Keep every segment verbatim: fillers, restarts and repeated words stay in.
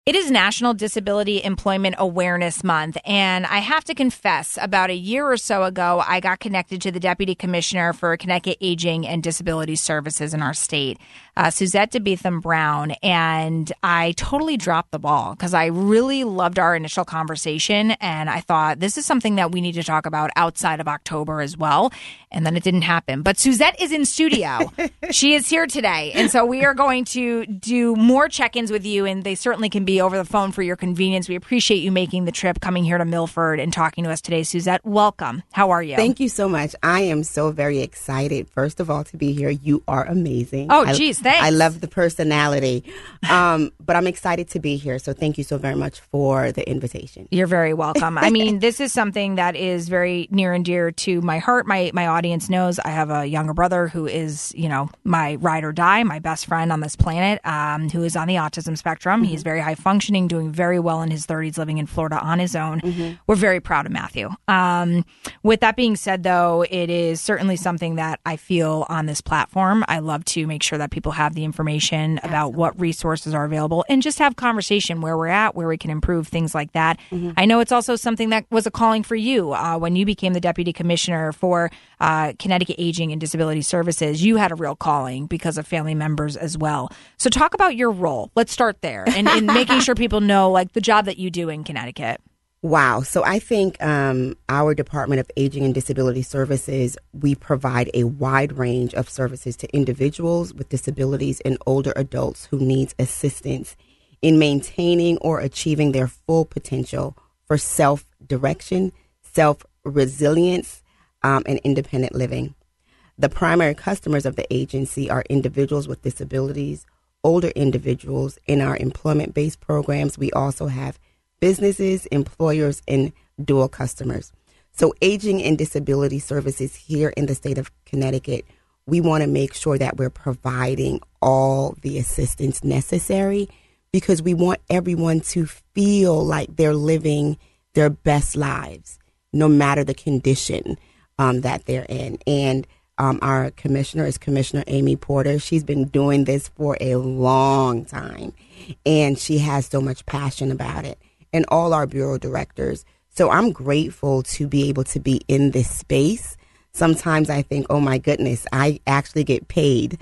It is National Disability Employment Awareness Month, and I have to confess, about a year or so ago, I got connected to the Deputy Commissioner for Connecticut Aging and Disability Services in our state, uh, Suzette DeBeetham Brown, and I totally dropped the ball because I really loved our initial conversation, and I thought this is something that we need to talk about outside of October as well, and then it didn't happen. But Suzette is in studio. She is here today, and so we are going to do more check-ins with you, and they certainly can be over the phone for your convenience. We appreciate you making the trip, coming here to Milford and talking to us today. Suzette, welcome. How are you? Thank you so much. I am so very excited, first of all, to be here. You are amazing. Oh, geez, I, thanks. I love the personality. Um, but I'm excited to be here. So thank you so very much for the invitation. You're very welcome. I mean, this is something that is very near and dear to my heart. My my audience knows I have a younger brother who is, you know, my ride or die, my best friend on this planet, um, who is on the autism spectrum. Mm-hmm. He's very high functioning, doing very well in his thirties, living in Florida on his own. Mm-hmm. We're very proud of Matthew. Um, with that being said, though, it is certainly something that I feel on this platform. I love to make sure that people have the information about Absolutely. What resources are available and just have conversation where we're at, where we can improve, things like that. Mm-hmm. I know it's also something that was a calling for you uh, when you became the Deputy Commissioner for uh, Connecticut Aging and Disability Services. You had a real calling because of family members as well. So talk about your role. Let's start there and, and making sure people know like the job that you do in Connecticut. Wow. So I think um, our Department of Aging and Disability Services, we provide a wide range of services to individuals with disabilities and older adults who need assistance in maintaining or achieving their full potential for self-direction, self-resilience, um, and independent living. The primary customers of the agency are individuals with disabilities, older individuals. In our employment-based programs, we also have businesses, employers, and dual customers. So aging and disability services here in the state of Connecticut, we want to make sure that we're providing all the assistance necessary because we want everyone to feel like they're living their best lives, no matter the condition um, that they're in. And um, our commissioner is Commissioner Amy Porter. She's been doing this for a long time, and she has so much passion about it. And all our bureau directors. So I'm grateful to be able to be in this space. Sometimes I think, oh my goodness, I actually get paid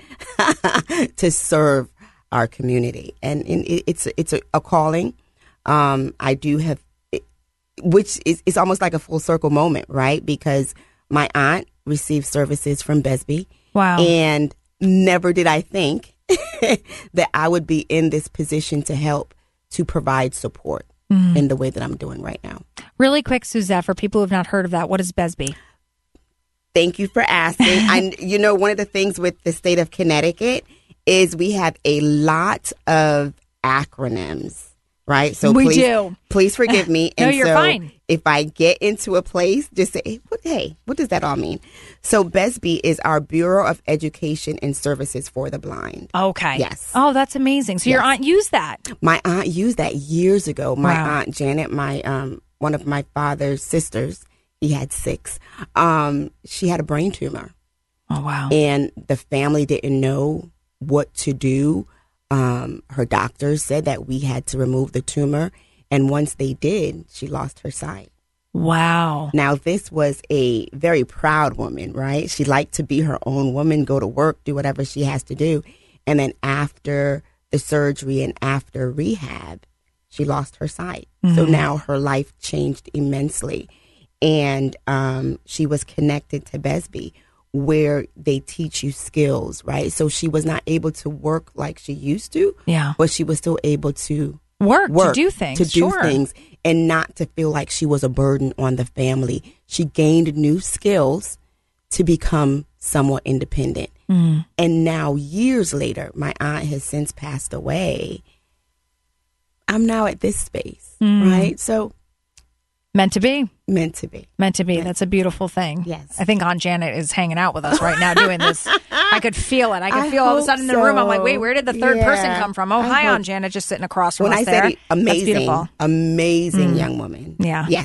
to serve our community. And, and it, it's it's a, a calling. Um, I do have, which is it's almost like a full circle moment, right? Because my aunt received services from Besby. Wow. And never did I think that I would be in this position to help to provide support. Mm. In the way that I'm doing right now. Really quick, Suzette, for people who have not heard of that, what is Besby? Thank you for asking. And you know, one of the things with the state of Connecticut is we have a lot of acronyms, right? So we please, do. Please forgive me. No, and you're so fine. If I get into a place, just say, hey, what, hey, what does that all mean? So Besby is our Bureau of Education and Services for the Blind. Okay. Yes. Oh, that's amazing. So yes. Your aunt used that? My aunt used that years ago. My wow. aunt Janet, my um, one of my father's sisters, he had six. Um, she had a brain tumor. Oh, wow. And the family didn't know what to do. Um, her doctors said that we had to remove the tumor. And once they did, she lost her sight. Wow. Now, this was a very proud woman, right? She liked to be her own woman, go to work, do whatever she has to do. And then after the surgery and after rehab, she lost her sight. Mm-hmm. So now her life changed immensely. And um, she was connected to Besby, where they teach you skills, right? So she was not able to work like she used to, yeah, but she was still able to work, work to do things, to do sure. things, and not to feel like she was a burden on the family. She gained new skills to become somewhat independent. Mm. And now, years later, my aunt has since passed away. I'm now at this space, mm. right? So meant to be. Meant to be. Meant to be. Yes. That's a beautiful thing. Yes. I think Aunt Janet is hanging out with us right now doing this. I could feel it. I could I feel all of a sudden so. in the room. I'm like, wait, where did the third yeah. person come from? Oh, I hi, hope. Aunt Janet, just sitting across from when us I there. said it, amazing, That's beautiful. amazing mm. young woman. Yeah. Yes.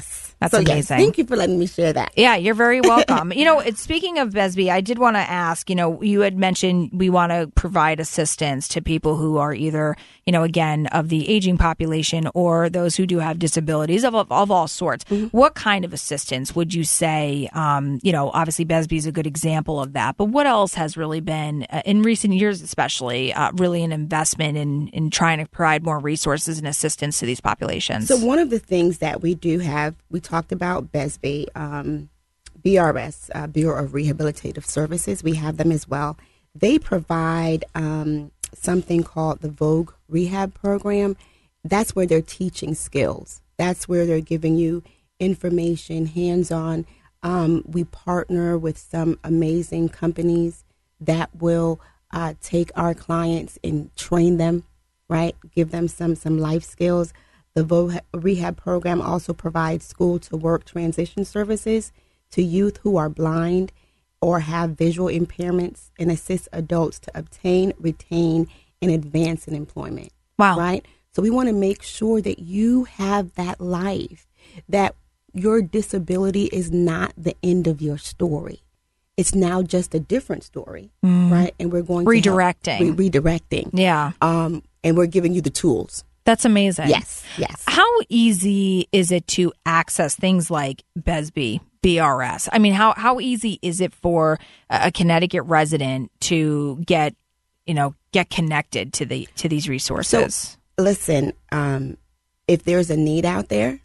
That's so, amazing. Yes, thank you for letting me share that. Yeah, you're very welcome. you know, it's, speaking of B E S B, I did want to ask, you know, you had mentioned we want to provide assistance to people who are either, you know, again, of the aging population or those who do have disabilities of, of, of all sorts. Mm-hmm. What kind of assistance would you say, um, you know, obviously B E S B is a good example of that, but what else has really been, uh, in recent years especially, uh, really an investment in, in trying to provide more resources and assistance to these populations? So one of the things that we do have, we talked about B E S B, um, B R S, uh, Bureau of Rehabilitative Services. We have them as well. They provide um, something called the Vogue Rehab Program. That's where they're teaching skills. That's where they're giving you information, hands-on. Um, we partner with some amazing companies that will uh, take our clients and train them, right? Give them some some life skills. The Vogue Rehab Program also provides school-to-work transition services to youth who are blind or have visual impairments and assist adults to obtain, retain, and advance in employment. Wow. Right? So we want to make sure that you have that life, that your disability is not the end of your story. It's now just a different story, mm. right? And we're going redirecting. to help, re- redirecting. Yeah. Um, and we're giving you the tools. That's amazing. Yes, yes. How easy is it to access things like B E S B, B R S? I mean, how, how easy is it for a Connecticut resident to get, you know, get connected to the to these resources? So, listen, um, if there's a need out there,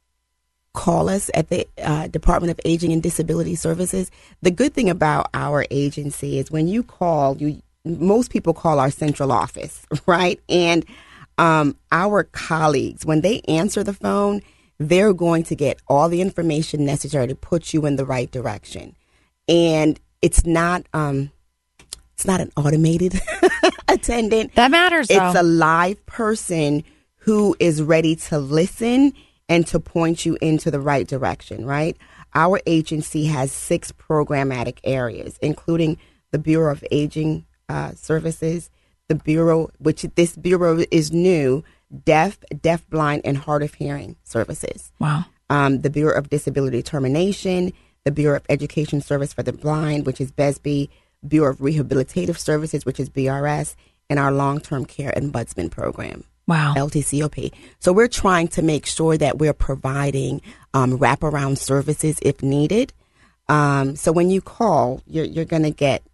call us at the uh, Department of Aging and Disability Services. The good thing about our agency is when you call, you most people call our central office, right? And Um, our colleagues, when they answer the phone, they're going to get all the information necessary to put you in the right direction. And it's not, um, it's not an automated attendant. That matters, though. It's a live person who is ready to listen and to point you into the right direction, right? Our agency has six programmatic areas, including the Bureau of Aging uh, Services, the Bureau, which this Bureau is new, deaf, deaf-blind, and hard of hearing services. Wow. Um, the Bureau of Disability Determination, the Bureau of Education Service for the Blind, which is B E S B, Bureau of Rehabilitative Services, which is B R S, and our Long-Term Care Ombudsman Program. Wow. L T C O P. So we're trying to make sure that we're providing um, wraparound services if needed. Um, so when you call, you're, you're going to get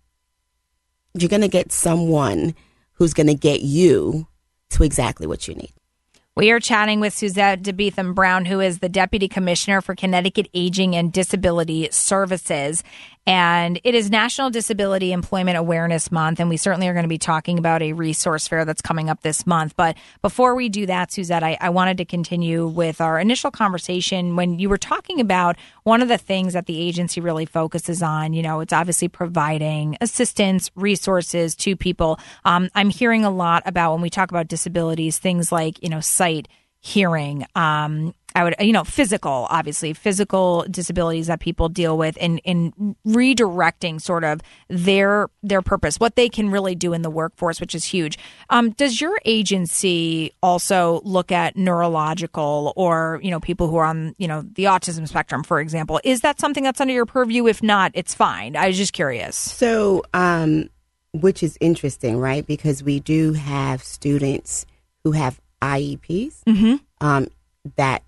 you're going to get someone who's going to get you to exactly what you need. We are chatting with Suzette DeBeetham Brown, who is the Deputy Commissioner for Connecticut Aging and Disability Services. And it is National Disability Employment Awareness Month, and we certainly are going to be talking about a resource fair that's coming up this month. But before we do that, Suzette, I, I wanted to continue with our initial conversation when you were talking about one of the things that the agency really focuses on. You know, it's obviously providing assistance, resources to people. Um, I'm hearing a lot about when we talk about disabilities, things like, you know, sight, hearing, um, I would, you know, physical, obviously, physical disabilities that people deal with, and in redirecting sort of their their purpose, what they can really do in the workforce, which is huge. Um, does your agency also look at neurological or, you know, people who are on, you know, the autism spectrum, for example? Is that something that's under your purview? If not, it's fine. I was just curious. So, um, which is interesting, right? Because we do have students who have I E Ps mm-hmm. um, that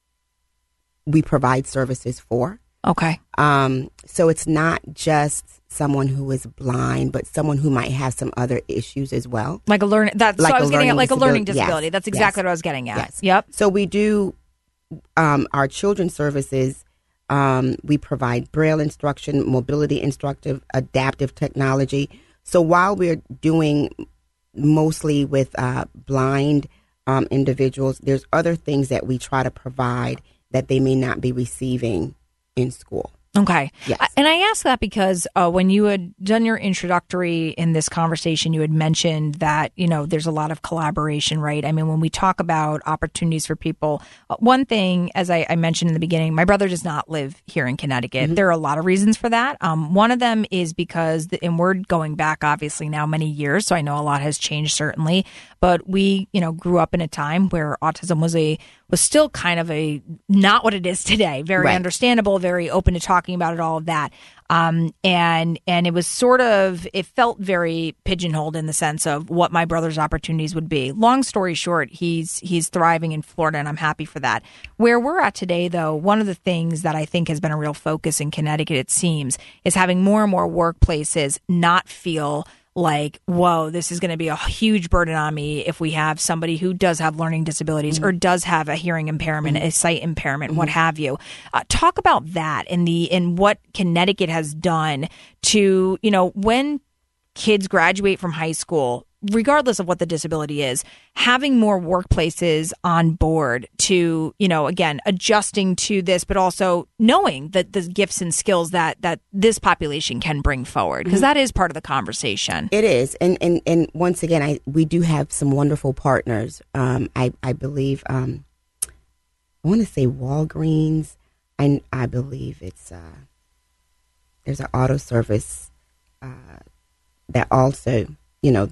we provide services for. Okay. Um, so it's not just someone who is blind, but someone who might have some other issues as well. Like a learning, that's like so I was getting at, like a learning disability. Yes. That's exactly yes. what I was getting at. Yes. Yep. So we do um, our children's services. Um, we provide Braille instruction, mobility instructive, adaptive technology. So while we're doing mostly with uh, blind um, individuals, there's other things that we try to provide that they may not be receiving in school. Okay. Yes. And I ask that because uh, when you had done your introductory in this conversation, you had mentioned that, you know, there's a lot of collaboration, right? I mean, when we talk about opportunities for people, uh, one thing, as I, I mentioned in the beginning, my brother does not live here in Connecticut. Mm-hmm. There are a lot of reasons for that. Um, one of them is because, the, and we're going back obviously now many years, so I know a lot has changed certainly, but we, you know, grew up in a time where autism was a was still kind of a not what it is today. Very right. understandable, very open to talking about it, all of that. Um, and and it was sort of, it felt very pigeonholed in the sense of what my brother's opportunities would be. Long story short, he's he's thriving in Florida, and I'm happy for that. Where we're at today, though, one of the things that I think has been a real focus in Connecticut, it seems, is having more and more workplaces not feel like, whoa, this is going to be a huge burden on me if we have somebody who does have learning disabilities mm-hmm. or does have a hearing impairment, mm-hmm. a sight impairment, mm-hmm. what have you. Uh, talk about that and the and what Connecticut has done to, you know, when kids graduate from high school, regardless of what the disability is, having more workplaces on board to, you know, again, adjusting to this, but also knowing that the gifts and skills that that this population can bring forward, because mm-hmm. that is part of the conversation. It is. And and, and once again, I we do have some wonderful partners. Um, I, I believe, um, I want to say Walgreens. I, I believe it's, uh, there's an auto service uh, that also, you know,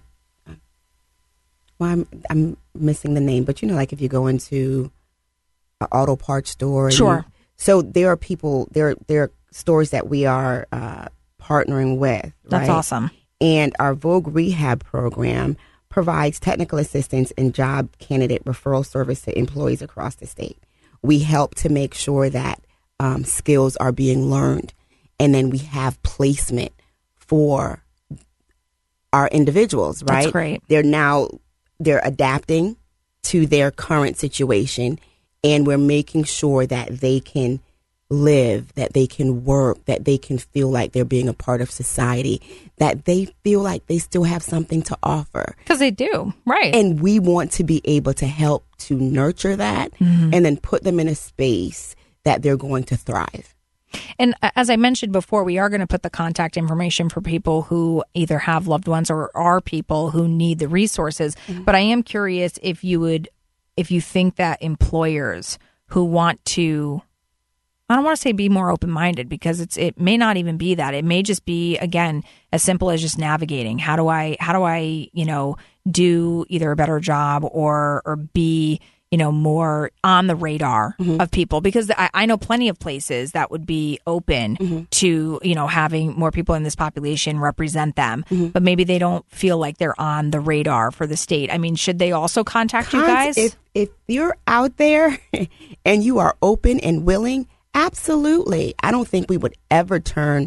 Well, I'm I'm missing the name, but you know, like if you go into an auto parts store, and sure. You, so there are people, there there are stores that we are uh, partnering with. That's right? awesome. And our Vogue Rehab program provides technical assistance and job candidate referral service to employees across the state. We help to make sure that um, skills are being learned, and then we have placement for our individuals. Right? That's great. They're now. They're adapting to their current situation, and we're making sure that they can live, that they can work, that they can feel like they're being a part of society, that they feel like they still have something to offer. Because they do, right. And we want to be able to help to nurture that mm-hmm. and then put them in a space that they're going to thrive. And as I mentioned before, we are going to put the contact information for people who either have loved ones or are people who need the resources. Mm-hmm. But I am curious if you would, if you think that employers who want to, I don't want to say be more open-minded, because it's it may not even be that. It may just be, again, as simple as just navigating. How do I, how do I, you know, do either a better job or or be, you know, more on the radar mm-hmm. of people, because I, I know plenty of places that would be open mm-hmm. to, you know, having more people in this population represent them, mm-hmm. but maybe they don't feel like they're on the radar for the state. I mean, should they also contact Con- you guys? If, if you're out there and you are open and willing, absolutely. I don't think we would ever turn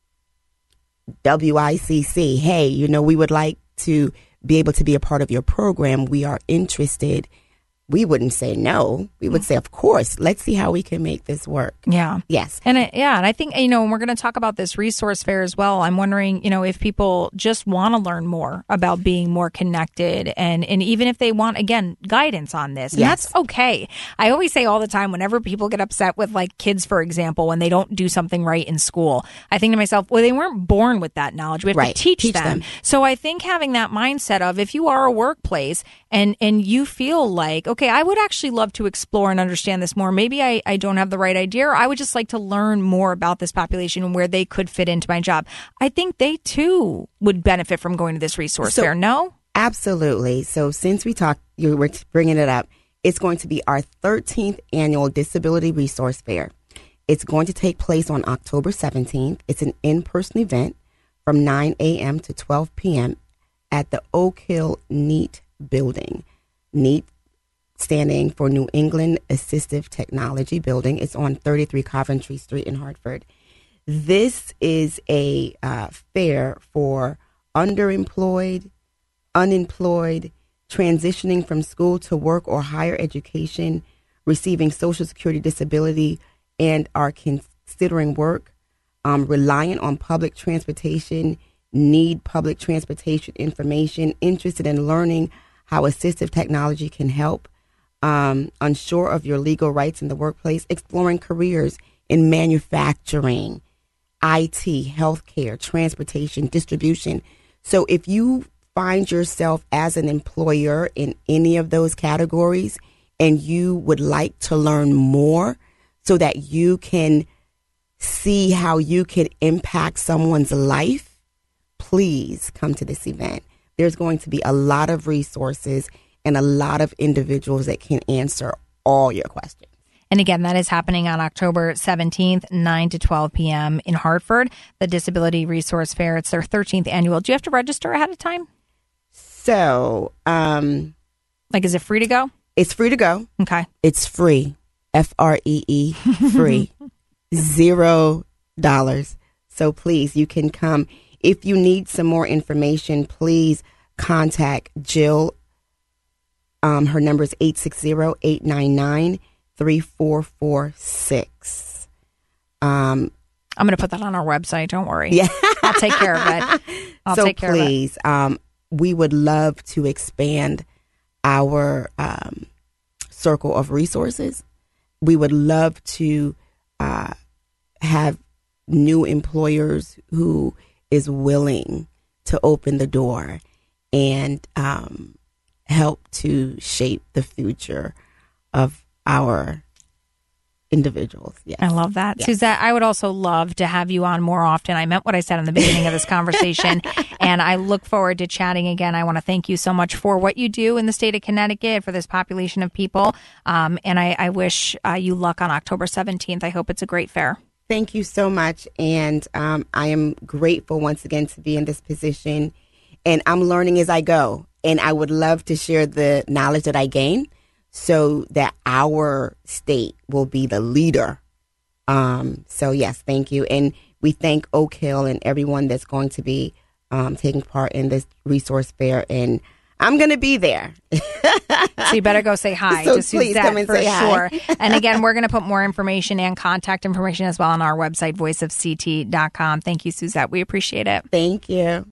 W I C C. Hey, you know, we would like to be able to be a part of your program. We are interested. We wouldn't say no. We would say, of course, let's see how we can make this work. Yeah. Yes. And it, yeah, and I think, you know, when we're going to talk about this resource fair as well, I'm wondering, you know, if people just want to learn more about being more connected, and, and even if they want, again, guidance on this. And yes. that's okay. I always say all the time, whenever people get upset with, like, kids, for example, when they don't do something right in school, I think to myself, well, they weren't born with that knowledge. We have right. to teach, teach them. them. So I think having that mindset of, if you are a workplace and, and you feel like, okay, I would actually love to explore and understand this more. Maybe I, I don't have the right idea, or I would just like to learn more about this population and where they could fit into my job. I think they too would benefit from going to this resource so, fair. No? Absolutely. So since we talked, you were bringing it up, it's going to be our thirteenth annual Disability Resource Fair. It's going to take place on October seventeenth. It's an in-person event from nine a.m. to twelve p.m. at the Oak Hill NEAT building. NEAT standing for New England Assistive Technology Building. It's on thirty-three Coventry Street in Hartford. This is a uh, fair for underemployed, unemployed, transitioning from school to work or higher education, receiving Social Security disability, and are considering work, um, reliant on public transportation, need public transportation information, interested in learning how assistive technology can help, Um, unsure of your legal rights in the workplace, exploring careers in manufacturing, I T, healthcare, transportation, distribution. So if you find yourself as an employer in any of those categories and you would like to learn more so that you can see how you can impact someone's life, please come to this event. There's going to be a lot of resources and a lot of individuals that can answer all your questions. And again, that is happening on October seventeenth, nine to twelve p.m. in Hartford, the Disability Resource Fair. It's their thirteenth annual. Do you have to register ahead of time? So, um, like, is it free to go? It's free to go. Okay. It's free. F R E E, free. Zero dollars. So please, you can come. If you need some more information, please contact Jill. Um, her number is eight six zero, eight nine nine, three four four six. Um, I'm going to put that on our website. Don't worry. Yeah. I'll take care of it. I'll so take care please, of it. Um, we would love to expand our um, circle of resources. We would love to uh, have new employers who is willing to open the door and um, help to shape the future of our individuals. Yes. I love that. Yes. Suzette, I would also love to have you on more often. I meant what I said in the beginning of this conversation, and I look forward to chatting again. I want to thank you so much for what you do in the state of Connecticut for this population of people, um, and I, I wish uh, you luck on October seventeenth. I hope it's a great fair. Thank you so much, and um, I am grateful once again to be in this position, and I'm learning as I go, and I would love to share the knowledge that I gain so that our state will be the leader. Um, so, yes, thank you. And we thank Oak Hill and everyone that's going to be um, taking part in this resource fair. And I'm going to be there. So you better go say hi so to Suzette for sure. And again, we're going to put more information and contact information as well on our website, voice of c t dot com. Thank you, Suzette. We appreciate it. Thank you.